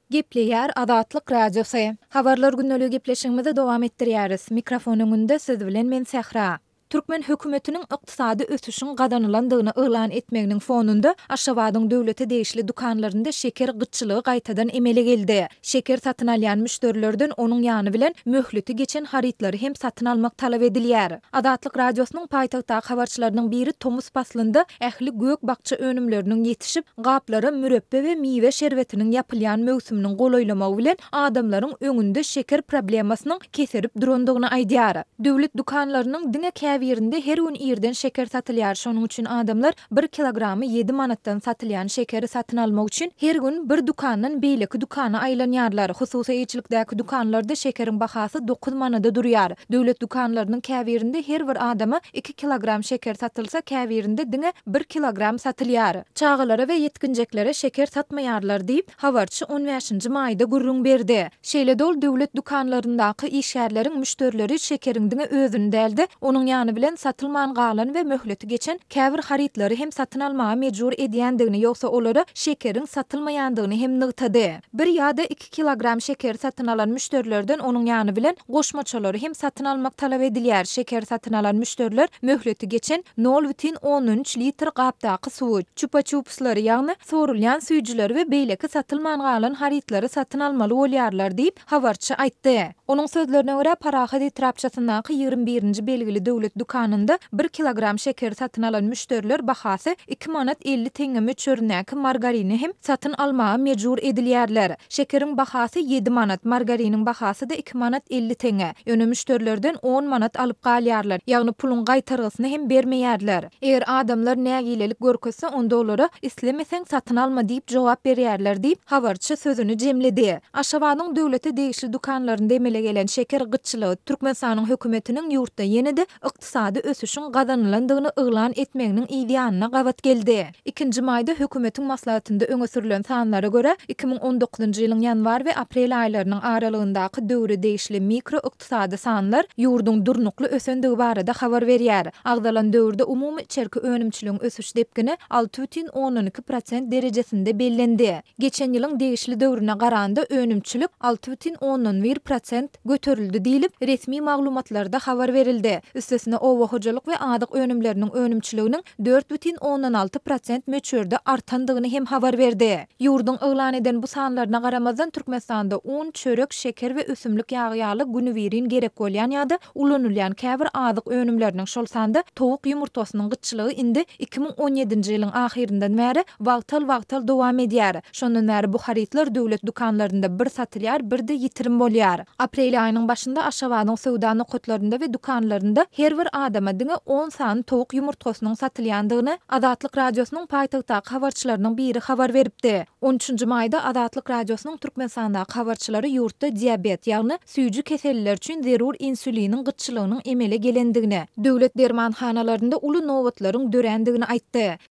Gepleýär Azatlyk Radiosu. Habarlar günnäli gepleşigimizi dowam etdirýäris. Mikrofonuňda siz bilen men Sähra. Türkmen hökümetiniň ykdysady ösüşiň gadanylandygyny elan etmeginiň fonunda Aşgabatyň döwleti değişli dukanlarynda şeker gytçylygy gaýtadan emele geldi. Şeker satyn alýan müşterilerden onuň ýany bilen möhleti geçen harytlary hem satyn almak talap edilýär. Azatlyk Radiosynyň paýtagtda habarçylarynyň biri Tomus Paslynda ähli gök bakça önümleriniň ýetişip gaplara mürebbe we miwe şerbetiniň ýapylýan möwsüminiň golaýlamagy bilen adamlaryň öňünde şeker problemasynyň keserip durandygyny aýdýar. Döwlet dukanlarynyň diňe ýerinde her gün ýerden şeker satylýar. Şonuň üçin adamlar 1 kilogramy 7 manatdan satylýan şekeri satyn almak üçin her gün bir dukandan beýleki dukana aýlanýarlar. Hususy eýçilikdäki dukanlarda şekeriň bahasy 9 manada durýar. Döwlet dukanlarynyň käbirinde her bir adama 2 kilogram şeker satylsa, käbirinde diňe 1 kilogram satylýar. Çağalara we ýetkinjeklere şeker satmaýarlar diýip habarçy 15-nji maýda gurrun berdi. Şeýle dol döwlet dukanlaryndaky işgärleriň müşterileri şekeriň diňe özüni däldi. Onuň bilen satylman galan we möhleti geçen käbir harytlary hem satyn almaga mejbur edýändigini ýoksa olary şekeriň satylmaýandygyny hem nygtady. Bir ýa-da 2 kilogram şeker satyn alan müşterilerden onuň ýany bilen goşmaçalary hem satyn almak talap edilýär. Şeker satyn alan müşteriler möhleti geçen 0,13 litr gapdaky suw, çupa-çupslary ýagny sorulýan süýjüleri we beýleki satylman galan harytlary satyn almaly bolýarlar diýip habarçy aýtdy. Onuň sözlerine görä Parahat trapçasyndaky 21-nji belgili döwlet dukanynda 1 kilogram şeker satyn alan müşteriler bahasy 2 manat 50 teňe möçürnäki margarini hem satyn almaga mejbur edilýärler. Şekeriň bahasy 7 manat, margariniň bahasy da 2 manat 50 teňe. Ýöne müşterilerden 10 manat alyp galýarlar. Ýagny puluň gaýtargysyny hem bermeýärler. Eger adamlar nägilelik görkese onda olary islemeseň satyn alma diýip jogap berýärler diýip habarçy sözüni jemledi. Aşgabatyň döwleti değişli dukanlarynda emele gelen şeker gytçylygy Türkmenistanyň hökümetiniň ýurtda ýene-de ykdysady ösüşiň gadanylandygyny elan etmeginiň ideýanyna gawat geldi. 2-nji maýda hökümetiň maslahatynda öňe sürülen sanlara görä 2019-njy ýylyň ýanwar we aprel aýlarynyň aralygyndaky döwre değişli mikro ykdysady sanlar ýurduň durnukly ösendigi barada habar berýär. Agdalan döwürde umumy içerki önümçiligiň ösüş depgini 6,12% derejesinde bellendi. Geçen ýylyň değişli döwrüne garanda önümçilik 6,11% göterildi diýilip resmi maglumatlarda habar verildi. Üstesine owa hojalyk we adyk önümleriniň önümçiliginiň 4,16% möçürde artandygyny hem habar berdi. Ýurduň elan eden bu sanlaryna garamazdan Türkmenistanda un, çörek, şeker we ösümlik ýagy günübirin gerek bolýan ýa-da ulanylýan käbir adyk önümleriniň şol sanda towuk ýumurtasynyň gytçylygy indi 2017-nji ýylyň ahirinden bäri wagtal dowam edýär. Şondan bäri bu harytlar döwlet dukanlarynda bir satylýar, bir de ýitirim bolýar. Aprel aýynyň başynda Aşgabatyň sowda nokatlarynda we dukanlarynda her bir adama diňe 10 san towuk ýumurtasynyň satylýandygyny Azatlyk Radiosynyň paýtagtdaky habarçylarynyň biri habar beripdi. 13-nji maýda Azatlyk Radiosynyň Türkmenistandaky habarçylary ýurtda diabet ýagny süýjü keselliler üçin zerur insuliniň gytçylygynyň emele gelendigini, döwlet dermanhanalarynda uly nowatlaryň dörendigini aýtdy.